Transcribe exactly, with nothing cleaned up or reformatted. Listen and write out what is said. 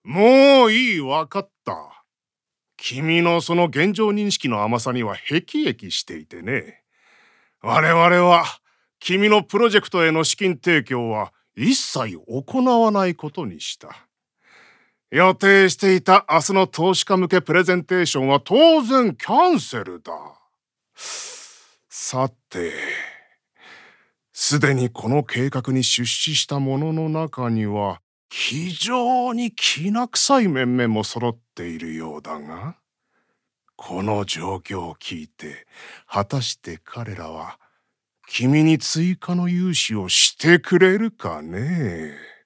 もういい、わかった。君のその現状認識の甘さには辟易していてね。我々は君のプロジェクトへの資金提供は一切行わないことにした。予定していた明日の投資家向けプレゼンテーションは当然キャンセルだ。さて、すでにこの計画に出資した者の中には非常にきな臭い面々も揃っているようだが、この状況を聞いて果たして彼らは君に追加の融資をしてくれるかね。